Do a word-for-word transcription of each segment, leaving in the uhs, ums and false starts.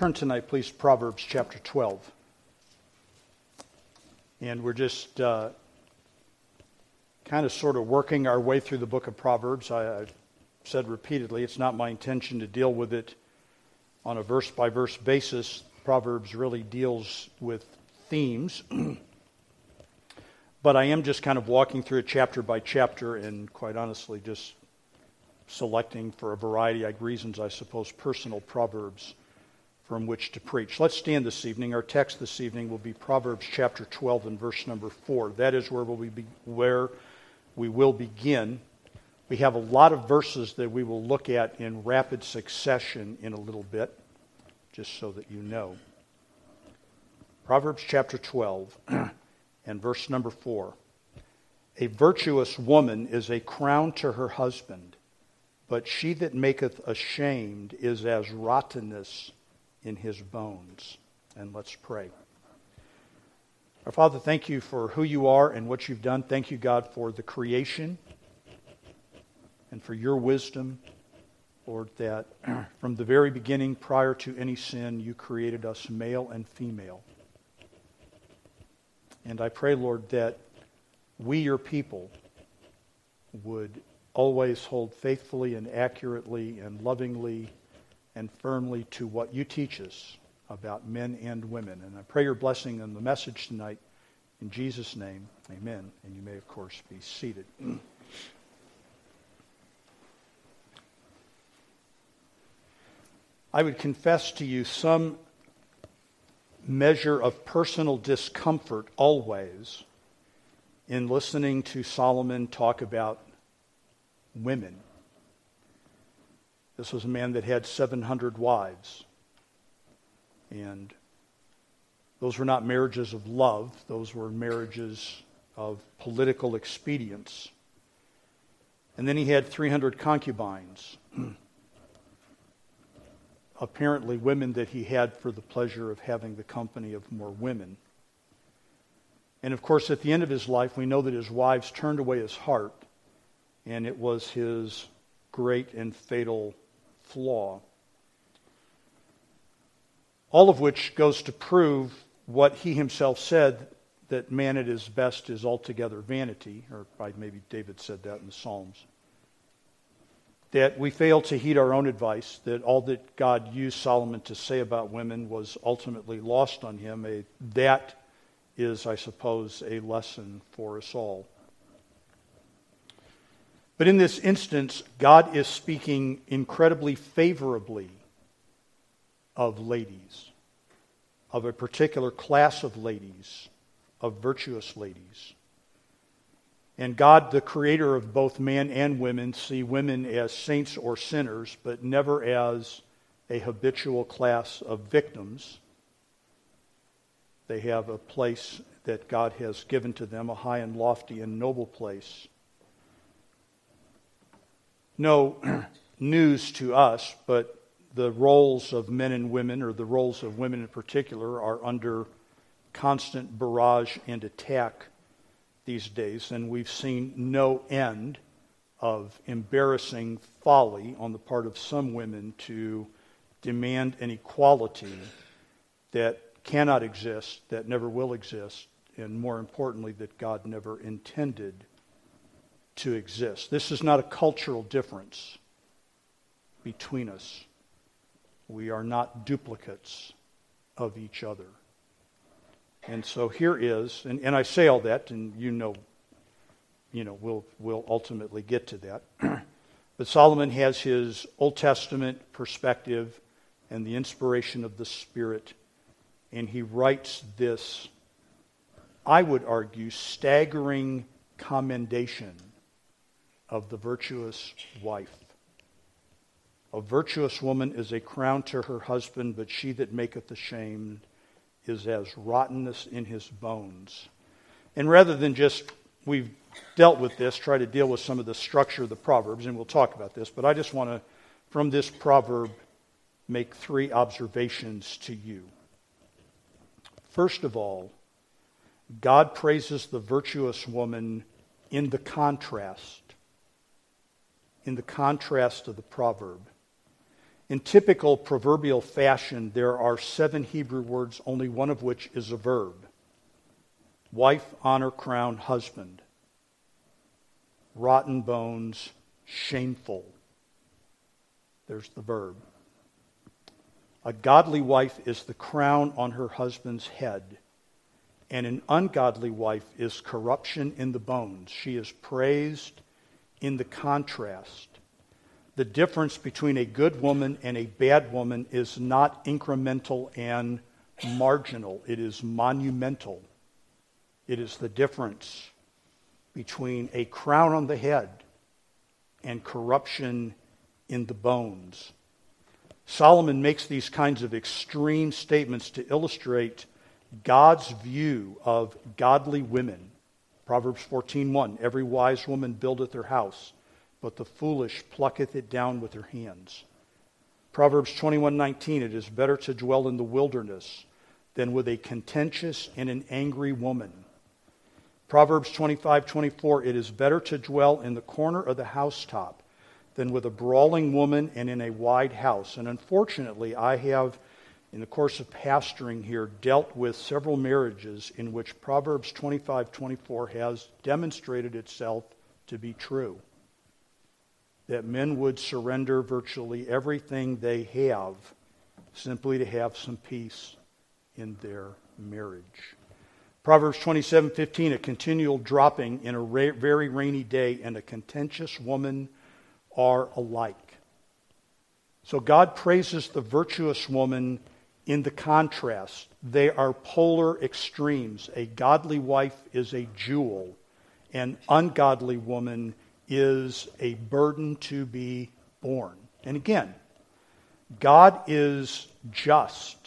Turn tonight, please, to Proverbs chapter twelve. And we're just uh, kind of sort of working our way through the book of Proverbs. I, I've said repeatedly, it's not my intention to deal with it on a verse-by-verse basis. Proverbs really deals with themes. But I am just kind of walking through it chapter by chapter and quite honestly just selecting for a variety of reasons, I suppose, personal proverbs from which to preach. Let's stand this evening. Our text this evening will be Proverbs chapter twelve and verse number four. That is where, we'll be, where we will begin. We have a lot of verses that we will look at in rapid succession in a little bit, just so that you know. Proverbs chapter twelve and verse number four. A virtuous woman is a crown to her husband, but she that maketh ashamed is as rottenness in his bones. And let's pray. Our Father, thank you for who you are and what you've done. Thank you, God, for the creation and for your wisdom, Lord, that from the very beginning, prior to any sin, you created us male and female. And I pray, Lord, that we, your people, would always hold faithfully and accurately and lovingly and firmly to what you teach us about men and women. And I pray your blessing on the message tonight. In Jesus' name, amen. And you may, of course, be seated. I would confess to you some measure of personal discomfort always in listening to Solomon talk about women. This was a man that had seven hundred wives. And those were not marriages of love. Those were marriages of political expedience. And then he had three hundred concubines. Apparently women that he had for the pleasure of having the company of more women. And of course, at the end of his life, we know that his wives turned away his heart, and it was his great and fatal flaw. All of which goes to prove what he himself said, that man at his best is altogether vanity, or maybe David said that in the Psalms. That we fail to heed our own advice, that all that God used Solomon to say about women was ultimately lost on him. A, that is, I suppose, a lesson for us all. But in this instance, God is speaking incredibly favorably of ladies, of a particular class of ladies, of virtuous ladies. And God, the creator of both man and women, see women as saints or sinners, but never as a habitual class of victims. They have a place that God has given to them, a high and lofty and noble place. No news to us, but the roles of men and women, or the roles of women in particular, are under constant barrage and attack these days. And we've seen no end of embarrassing folly on the part of some women to demand an equality that cannot exist, that never will exist, and more importantly, that God never intended to exist. This is not a cultural difference between us. We are not duplicates of each other. And so here is, and, and I say all that, and you know, you know, we'll we'll ultimately get to that. But Solomon has his Old Testament perspective and the inspiration of the Spirit, and he writes this, I would argue, staggering commendation of the virtuous wife. A virtuous woman is a crown to her husband, but she that maketh ashamed is as rottenness in his bones. And rather than just, we've dealt with this, try to deal with some of the structure of the Proverbs, and we'll talk about this, but I just want to, from this proverb, make three observations to you. First of all, God praises the virtuous woman in the contrast, in the contrast of the proverb. In typical proverbial fashion, there are seven Hebrew words, only one of which is a verb. Wife, honor, crown, husband. Rotten bones, shameful. There's the verb. A godly wife is the crown on her husband's head, and an ungodly wife is corruption in the bones. She is praised in the contrast. The difference between a good woman and a bad woman is not incremental and marginal. It is monumental. It is the difference between a crown on the head and corruption in the bones. Solomon makes these kinds of extreme statements to illustrate God's view of godly women. Proverbs fourteen one, every wise woman buildeth her house, but the foolish plucketh it down with her hands. Proverbs twenty-one nineteen, it is better to dwell in the wilderness than with a contentious and an angry woman. Proverbs twenty-five twenty-four, it is better to dwell in the corner of the housetop than with a brawling woman and in a wide house. And unfortunately, I have, in the course of pastoring here, dealt with several marriages in which Proverbs twenty-five twenty-four has demonstrated itself to be true. That men would surrender virtually everything they have simply to have some peace in their marriage. Proverbs twenty-seven fifteen, a continual dropping in a ra- very rainy day and a contentious woman are alike. So God praises the virtuous woman in the contrast. They are polar extremes. A godly wife is a jewel. An ungodly woman is a burden to be borne. And again, God is just.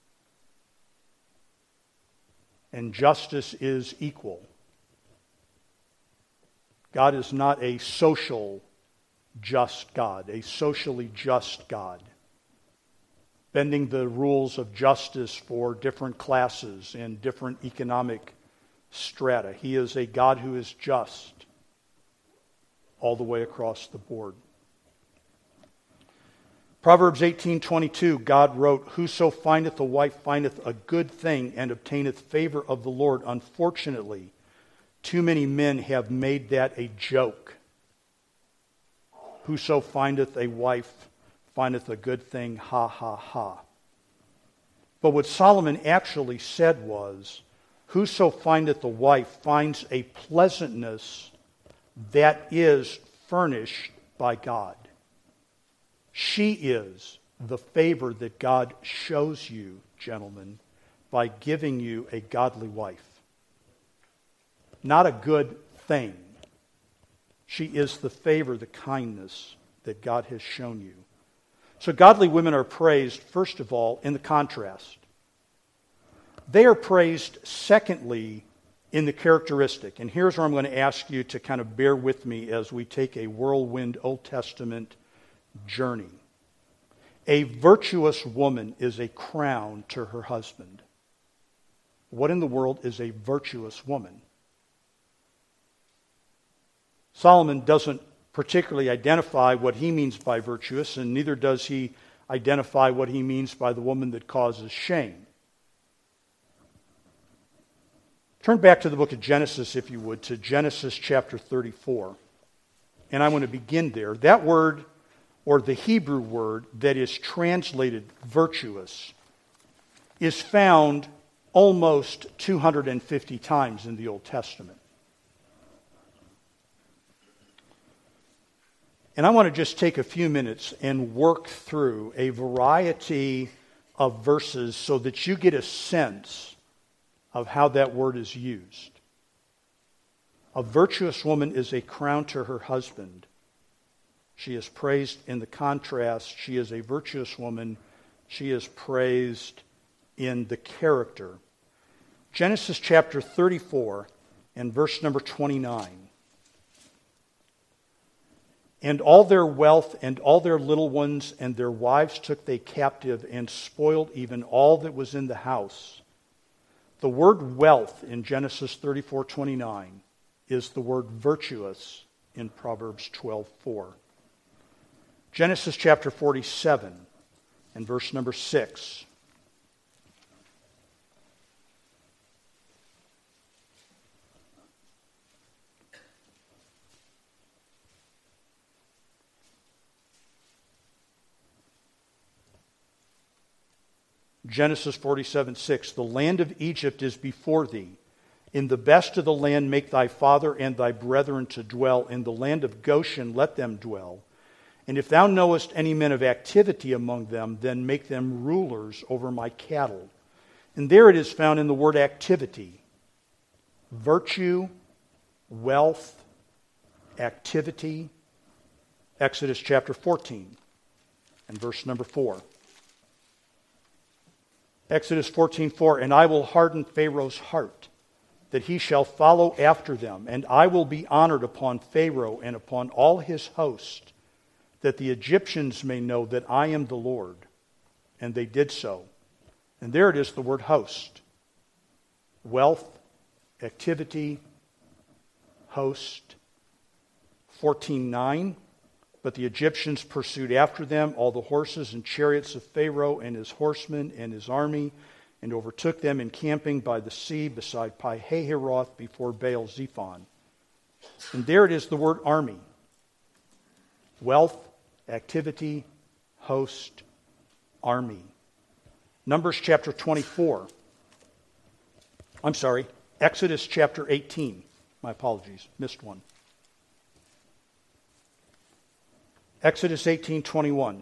And justice is equal. God is not a social just God, a socially just God, bending the rules of justice for different classes and different economic strata. He is a God who is just all the way across the board. Proverbs eighteen twenty-two, God wrote, whoso findeth a wife findeth a good thing and obtaineth favor of the Lord. Unfortunately, too many men have made that a joke. Whoso findeth a wife findeth a good thing, ha, ha, ha. But what Solomon actually said was, whoso findeth a wife finds a pleasantness that is furnished by God. She is the favor that God shows you, gentlemen, by giving you a godly wife. Not a good thing. She is the favor, the kindness that God has shown you. So godly women are praised, first of all, in the contrast. They are praised, secondly, in the characteristic. And here's where I'm going to ask you to kind of bear with me as we take a whirlwind Old Testament journey. A virtuous woman is a crown to her husband. What in the world is a virtuous woman? Solomon doesn't particularly identify what he means by virtuous, and neither does he identify what he means by the woman that causes shame. Turn back to the book of Genesis, if you would, to Genesis chapter thirty-four. And I want to begin there. That word, or the Hebrew word that is translated virtuous, is found almost two hundred fifty times in the Old Testament. And I want to just take a few minutes and work through a variety of verses so that you get a sense of how that word is used. A virtuous woman is a crown to her husband. She is praised in the contrast. She is a virtuous woman. She is praised in the character. Genesis chapter thirty-four and verse number twenty-nine. And all their wealth and all their little ones and their wives took they captive and spoiled even all that was in the house. The word wealth in Genesis thirty-four twenty-nine is the word virtuous in Proverbs twelve four. Genesis chapter forty-seven and verse number six. Genesis forty-seven six, the land of Egypt is before thee. In the best of the land make thy father and thy brethren to dwell. In the land of Goshen let them dwell. And if thou knowest any men of activity among them, then make them rulers over my cattle. And there it is found in the word activity. Virtue, wealth, activity. Exodus chapter fourteen and verse number four. Exodus fourteen four, and I will harden Pharaoh's heart, that he shall follow after them, and I will be honored upon Pharaoh and upon all his host, that the Egyptians may know that I am the Lord. And they did so. And there it is, the word host. Wealth, activity, host. fourteen nine, but the Egyptians pursued after them all the horses and chariots of Pharaoh and his horsemen and his army, and overtook them encamping by the sea beside Pi-hahiroth before Baal-zephon. And there it is, the word army. Wealth, activity, host, army. Numbers chapter twenty-four. I'm sorry, Exodus chapter eighteen. My apologies, missed one. Exodus eighteen twenty-one.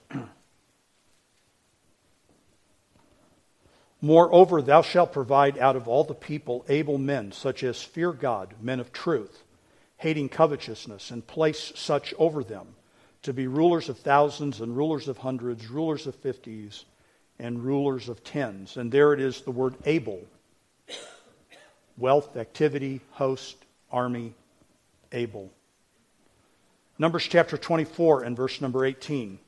Moreover, thou shalt provide out of all the people able men, such as fear God, men of truth, hating covetousness, and place such over them, to be rulers of thousands and rulers of hundreds, rulers of fifties, and rulers of tens. And there it is, the word able. Wealth, activity, host, army, able. Numbers chapter twenty-four and verse number eighteen.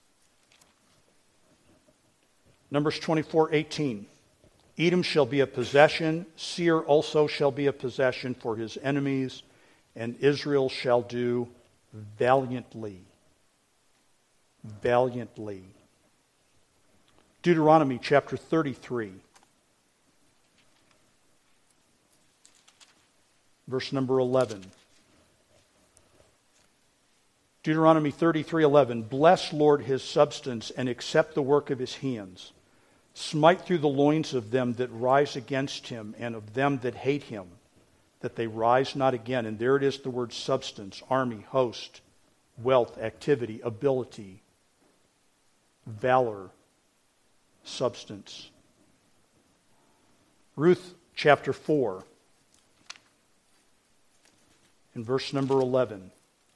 Numbers twenty-four eighteen. Edom shall be a possession, Seir also shall be a possession for his enemies, and Israel shall do valiantly. Valiantly. Deuteronomy chapter thirty-three. Verse number eleven. Deuteronomy thirty-three eleven. Bless, Lord, his substance, and accept the work of his hands. Smite through the loins of them that rise against him, and of them that hate him, that they rise not again. And there it is, the word substance, army, host, wealth, activity, ability, valor, substance. Ruth chapter four, in verse number eleven.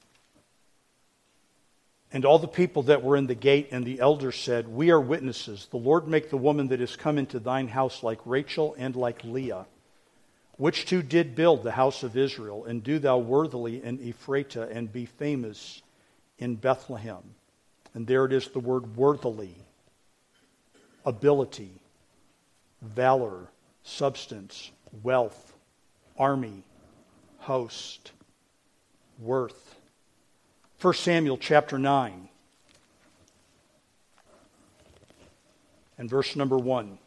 And all the people that were in the gate and the elders said, We are witnesses. The Lord make the woman that is come into thine house like Rachel and like Leah, which two did build the house of Israel, and do thou worthily in Ephratah, and be famous in Bethlehem. And there it is, the word worthily. Ability, valor, substance, wealth, army, host, worth. First Samuel chapter nine and verse number one.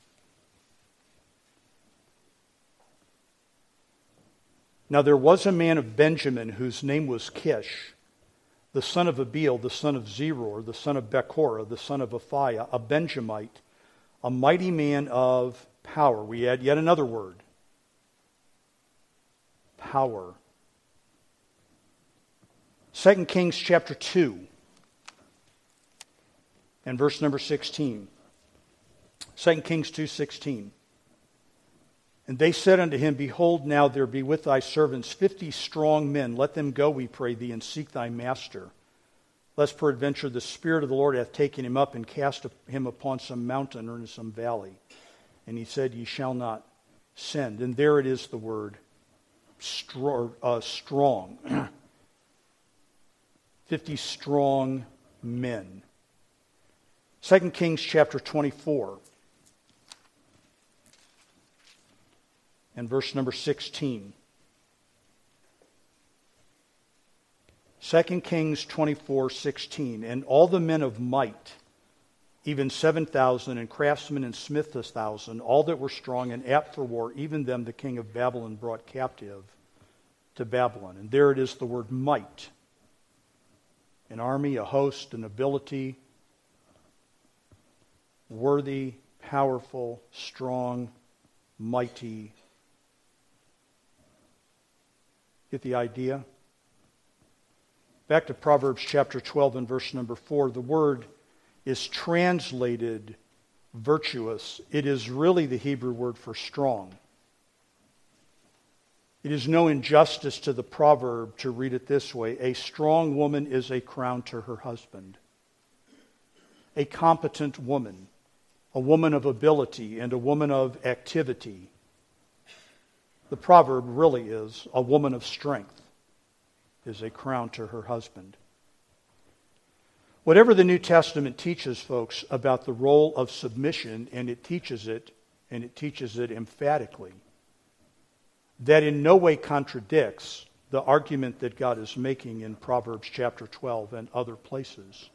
Now there was a man of Benjamin whose name was Kish, the son of Abiel, the son of Zeror, the son of Bechorah, the son of Aphiah, a Benjamite, a mighty man of power. We add yet another word. Power. Second Kings chapter two and verse number sixteen. Second Kings two sixteen. And they said unto him, Behold, now there be with thy servants fifty strong men. Let them go, we pray thee, and seek thy master, lest peradventure the Spirit of the Lord hath taken him up and cast him upon some mountain or in some valley. And he said, Ye shall not send. And there it is, the word strong. Uh, strong. Fifty strong men. Second Kings chapter twenty-four and verse number sixteen. Second Kings twenty-four sixteen. And all the men of might even seven thousand, and craftsmen and smiths a thousand, all that were strong and apt for war, even them the king of Babylon brought captive to Babylon. And there it is, the word might. An army, a host, an ability, worthy, powerful, strong, mighty. Get the idea? Back to Proverbs chapter twelve and verse number four. The word is translated virtuous. It is really the Hebrew word for strong. It is no injustice to the proverb to read it this way: a strong woman is a crown to her husband. A competent woman, a woman of ability and a woman of activity. The proverb really is a woman of strength is a crown to her husband. Whatever the New Testament teaches, folks, about the role of submission, and it teaches it, and it teaches it emphatically, that in no way contradicts the argument that God is making in Proverbs chapter twelve and other places.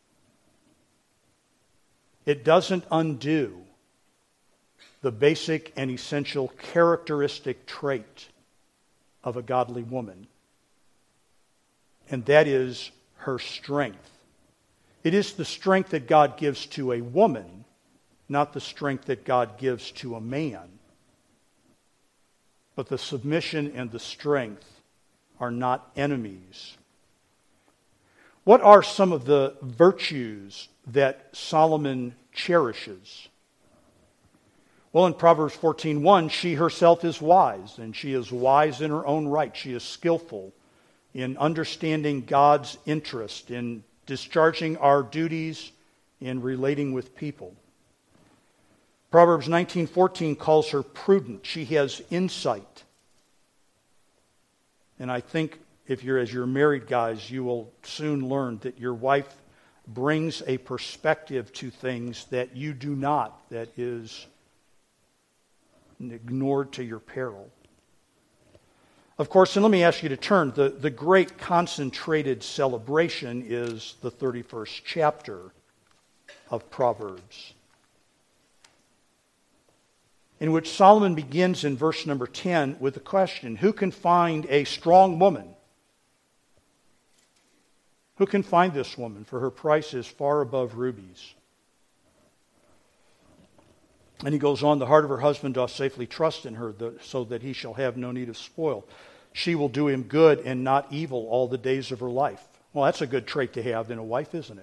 It doesn't undo the basic and essential characteristic trait of a godly woman, and that is her strength. It is the strength that God gives to a woman, not the strength that God gives to a man. But the submission and the strength are not enemies. What are some of the virtues that Solomon cherishes? Well, in Proverbs fourteen one, she herself is wise, and she is wise in her own right. She is skillful in understanding God's interest, in discharging our duties, in relating with people. Proverbs nineteen fourteen calls her prudent. She has insight. And I think if you're, as you're married guys, you will soon learn that your wife brings a perspective to things that you do not, that is ignored to your peril. Of course, and let me ask you to turn, the, the great concentrated celebration is the thirty-first chapter of Proverbs, in which Solomon begins in verse number ten with the question, who can find a strong woman? Who can find this woman? For her price is far above rubies. And he goes on, the heart of her husband doth safely trust in her, so that he shall have no need of spoil. She will do him good and not evil all the days of her life. Well, that's a good trait to have in a wife, isn't it?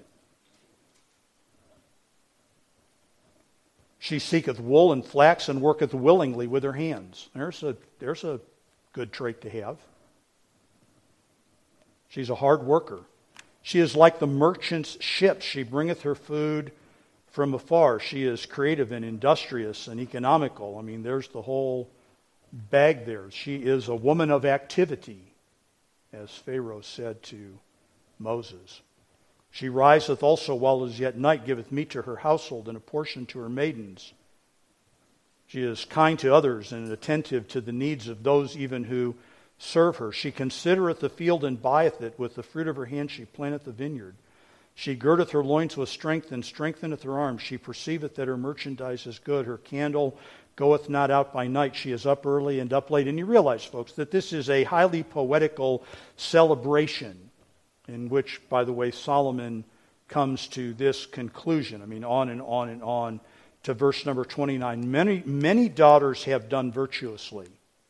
She seeketh wool and flax and worketh willingly with her hands. There's a, there's a good trait to have. She's a hard worker. She is like the merchant's ship. She bringeth her food from afar. She is creative and industrious and economical. I mean, there's the whole bag there. She is a woman of activity, as Pharaoh said to Moses. She riseth also while it is yet night, giveth meat to her household and a portion to her maidens. She is kind to others and attentive to the needs of those even who serve her. She considereth the field and buyeth it. With the fruit of her hand she planteth the vineyard. She girdeth her loins with strength and strengtheneth her arms. She perceiveth that her merchandise is good. Her candle goeth not out by night. She is up early and up late. And you realize, folks, that this is a highly poetical celebration in which, by the way, Solomon comes to this conclusion. I mean, on and on and on to verse number twenty-nine. Many, many daughters have done virtuously,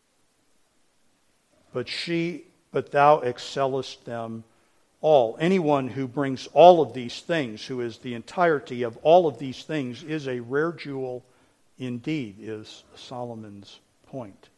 but she, but thou excellest them all. Anyone who brings all of these things, who is the entirety of all of these things, is a rare jewel indeed, is Solomon's point.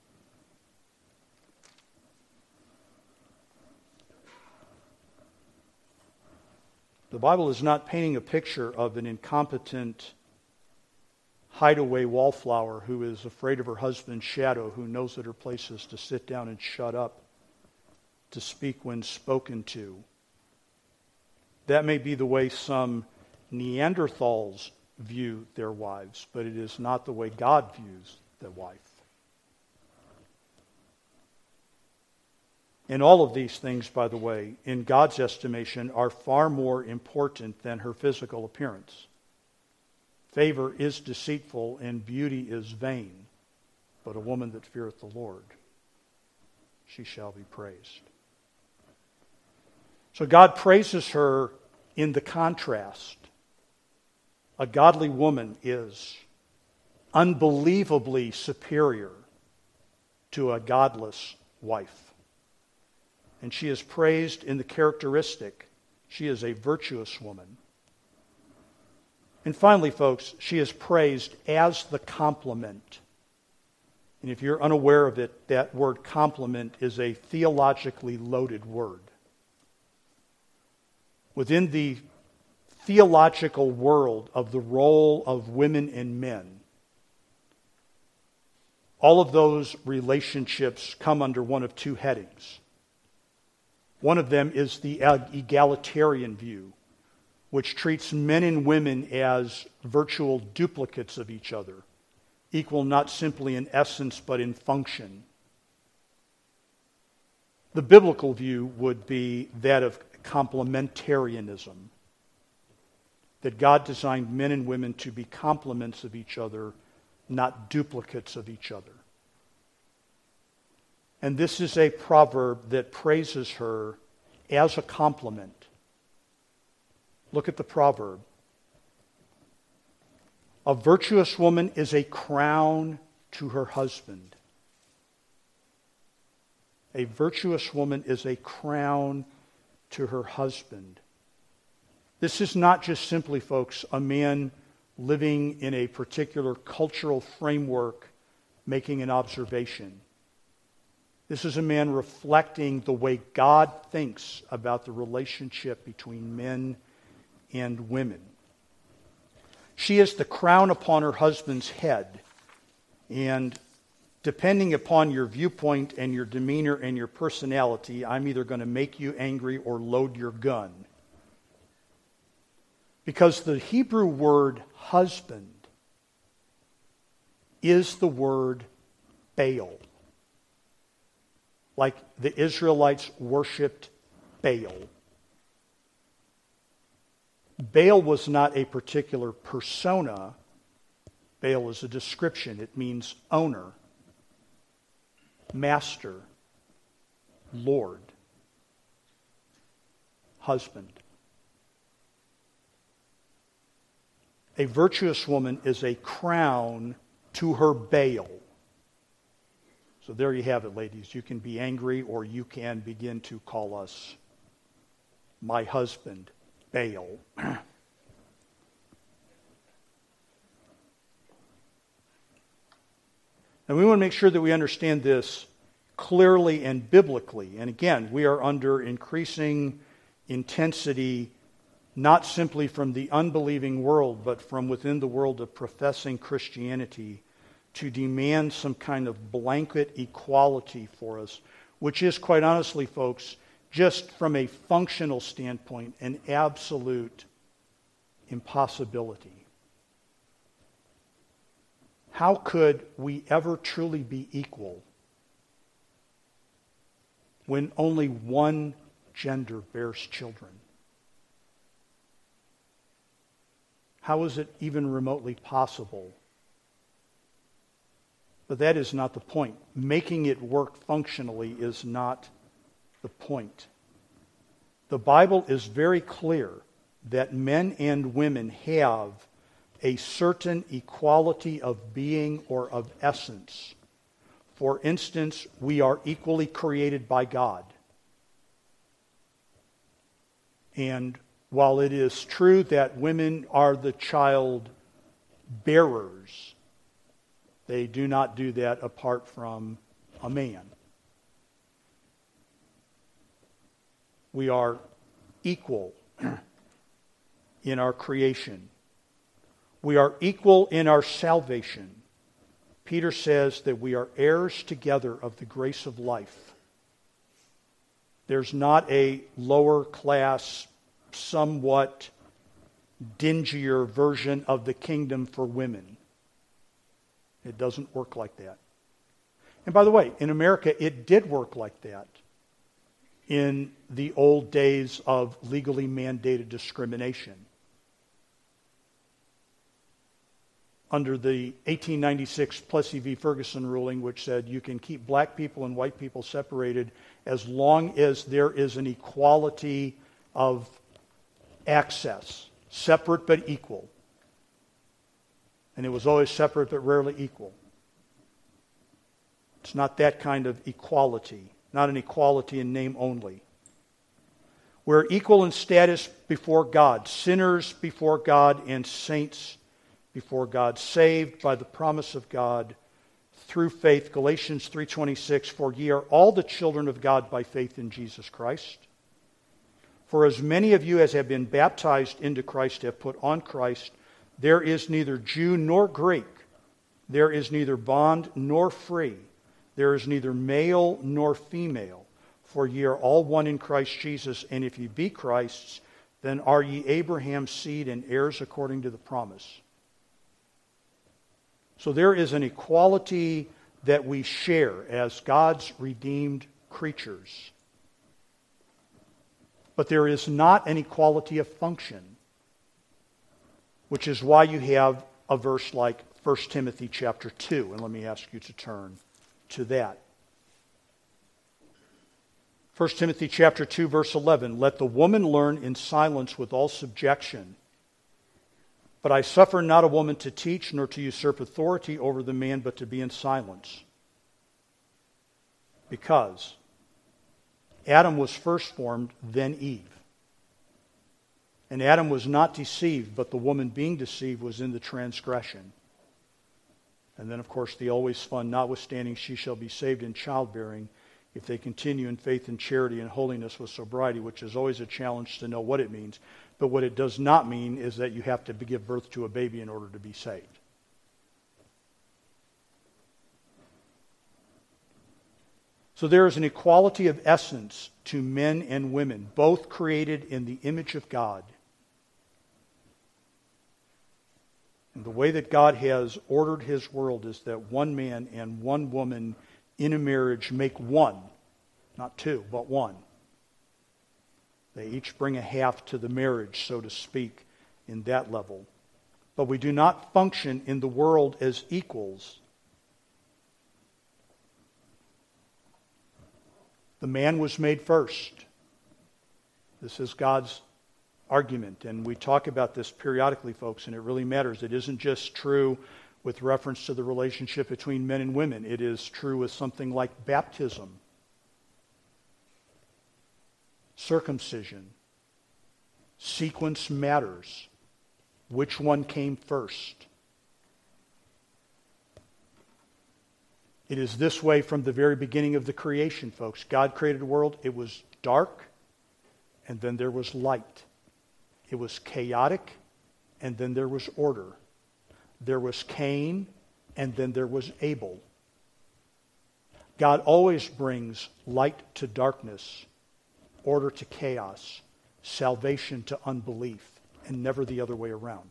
The Bible is not painting a picture of an incompetent hideaway wallflower who is afraid of her husband's shadow, who knows that her place is to sit down and shut up, to speak when spoken to. That may be the way some Neanderthals view their wives, but it is not the way God views the wife. And all of these things, by the way, in God's estimation, are far more important than her physical appearance. Favor is deceitful and beauty is vain, but a woman that feareth the Lord, she shall be praised. So God praises her in the contrast. A godly woman is unbelievably superior to a godless wife. And she is praised in the characteristic. She is a virtuous woman. And finally, folks, she is praised as the complement. And if you're unaware of it, that word complement is a theologically loaded word. Within the theological world of the role of women and men, all of those relationships come under one of two headings. One of them is the egalitarian view, which treats men and women as virtual duplicates of each other, equal not simply in essence but in function. The biblical view would be that of complementarianism, that God designed men and women to be complements of each other, not duplicates of each other. And this is a proverb that praises her as a complement. Look at the proverb. A virtuous woman is a crown to her husband. A virtuous woman is a crown to her husband. This is not just simply, folks, a man living in a particular cultural framework making an observation. This is a man reflecting the way God thinks about the relationship between men and women. She is the crown upon her husband's head, and depending upon your viewpoint and your demeanor and your personality, I'm either going to make you angry or load your gun. Because the Hebrew word husband is the word Baal. Like the Israelites worshipped Baal. Baal was not a particular persona. Baal is a description. It means owner, master, Lord, husband. A virtuous woman is a crown to her Baal. So there you have it, ladies. You can be angry or you can begin to call us my husband, Baal. And we want to make sure that we understand this clearly and biblically. And again, we are under increasing intensity, not simply from the unbelieving world, but from within the world of professing Christianity, to demand some kind of blanket equality for us, which is, quite honestly, folks, just from a functional standpoint, an absolute impossibility. How could we ever truly be equal when only one gender bears children? How is it even remotely possible? But that is not the point. Making it work functionally is not the point. The Bible is very clear that men and women have a certain equality of being or of essence. For instance, we are equally created by God. And while it is true that women are the child bearers, they do not do that apart from a man. We are equal in our creation. We are equal in our salvation. Peter says that we are heirs together of the grace of life. There's not a lower class, somewhat dingier version of the kingdom for women. It doesn't work like that. And by the way, in America, it did work like that in the old days of legally mandated discrimination. under the eighteen ninety-six Plessy v. Ferguson ruling, which said you can keep black people and white people separated as long as there is an equality of access, separate but equal. And it was always separate but rarely equal. It's not that kind of equality, not an equality in name only. We're equal in status before God, sinners before God and saints before God, saved by the promise of God through faith. Galatians three twenty-six, for ye are all the children of God by faith in Jesus Christ. For as many of you as have been baptized into Christ have put on Christ. There is neither Jew nor Greek. There is neither bond nor free. There is neither male nor female. For ye are all one in Christ Jesus. And if ye be Christ's, then are ye Abraham's seed and heirs according to the promise. So there is an equality that we share as God's redeemed creatures. But there is not an equality of function, which is why you have a verse like First Timothy chapter two. And let me ask you to turn to that. First Timothy chapter two, verse eleven, let the woman learn in silence with all subjection. But I suffer not a woman to teach, nor to usurp authority over the man, but to be in silence. Because Adam was first formed, then Eve. And Adam was not deceived, but the woman being deceived was in the transgression. And then, of course, the always fun, notwithstanding she shall be saved in childbearing, if they continue in faith and charity and holiness with sobriety, which is always a challenge to know what it means. But what it does not mean is that you have to give birth to a baby in order to be saved. So there is an equality of essence to men and women, both created in the image of God. And the way that God has ordered His world is that one man and one woman in a marriage make one, not two, but one. They each bring a half to the marriage, so to speak, in that level. But we do not function in the world as equals. The man was made first. This is God's argument, and we talk about this periodically, folks, and it really matters. It isn't just true with reference to the relationship between men and women. It is true with something like baptism, circumcision. Sequence matters. Which one came first? It is this way from the very beginning of the creation, folks. God created a world. It was dark, and then there was light. It was chaotic, and then there was order. There was Cain, and then there was Abel. God always brings light to darkness, order to chaos, salvation to unbelief, and never the other way around.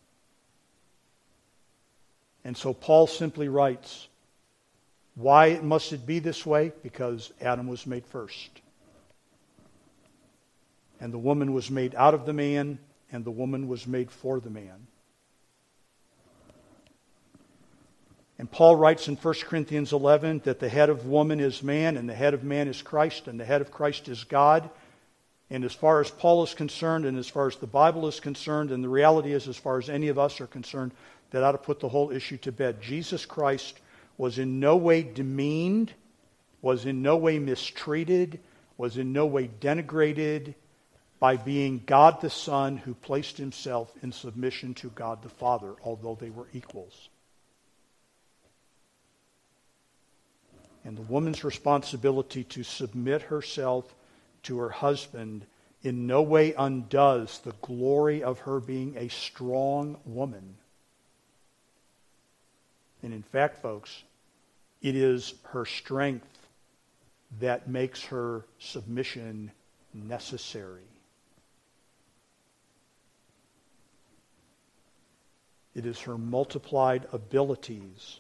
And so Paul simply writes, why must it be this way? Because Adam was made first. And the woman was made out of the man, and the woman was made for the man. And Paul writes in First Corinthians eleven that the head of woman is man, and the head of man is Christ, and the head of Christ is God. And as far as Paul is concerned, and as far as the Bible is concerned, and the reality is as far as any of us are concerned, that ought to put the whole issue to bed. Jesus Christ was in no way demeaned, was in no way mistreated, was in no way denigrated by being God the Son who placed Himself in submission to God the Father, although they were equals. And the woman's responsibility to submit herself to her husband in no way undoes the glory of her being a strong woman. And in fact, folks, it is her strength that makes her submission necessary. It is her multiplied abilities.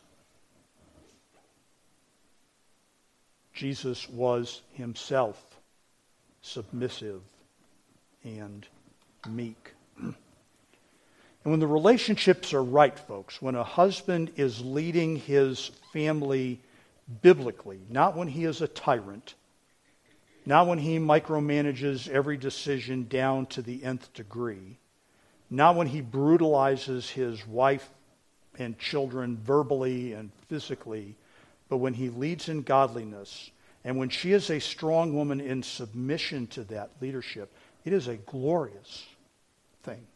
Jesus was Himself submissive and meek. And when the relationships are right, folks, when a husband is leading his family biblically, not when he is a tyrant, not when he micromanages every decision down to the nth degree, not when he brutalizes his wife and children verbally and physically, but when he leads in godliness, and when she is a strong woman in submission to that leadership, it is a glorious thing.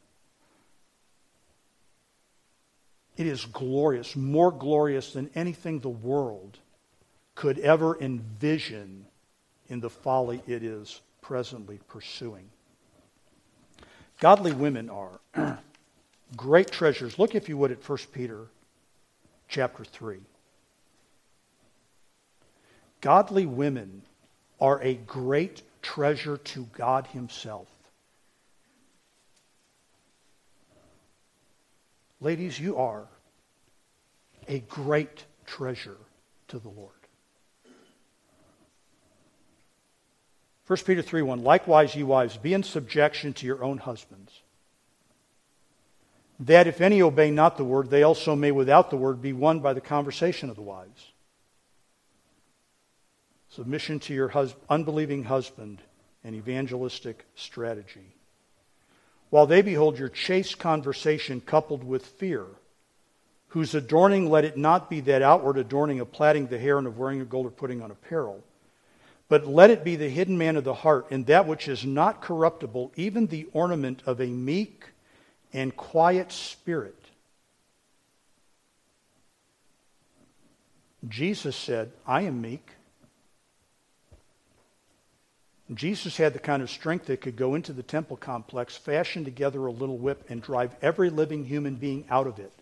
It is glorious, more glorious than anything the world could ever envision in the folly it is presently pursuing. Godly women are great treasures. Look, if you would, at First Peter chapter three. Godly women are a great treasure to God Himself. Ladies, you are a great treasure to the Lord. First Peter three one, likewise, ye wives, be in subjection to your own husbands, that if any obey not the word, they also may without the word be won by the conversation of the wives. Submission to your hus- unbelieving husband, an evangelistic strategy. While they behold your chaste conversation coupled with fear, whose adorning let it not be that outward adorning of plaiting the hair and of wearing of gold or putting on apparel, but let it be the hidden man of the heart, and that which is not corruptible, even the ornament of a meek and quiet spirit. Jesus said, I am meek. Jesus had the kind of strength that could go into the temple complex, fashion together a little whip, and drive every living human being out of it.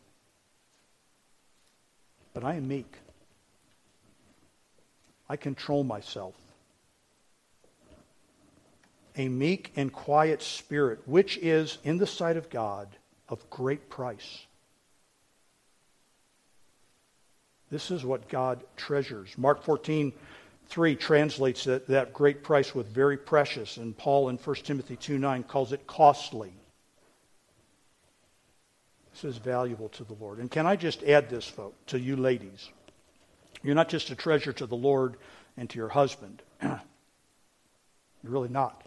But I am meek. I control myself. A meek and quiet spirit, which is, in the sight of God, of great price. This is what God treasures. Mark fourteen three translates that, that great price with very precious, and Paul in First Timothy two nine calls it costly. This is valuable to the Lord. And can I just add this, folks, to you ladies? You're not just a treasure to the Lord and to your husband. You're really not.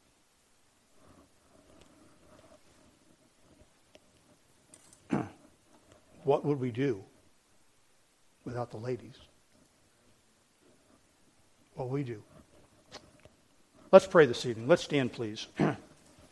What would we do without the ladies? What we do. Let's pray this evening. Let's stand, please.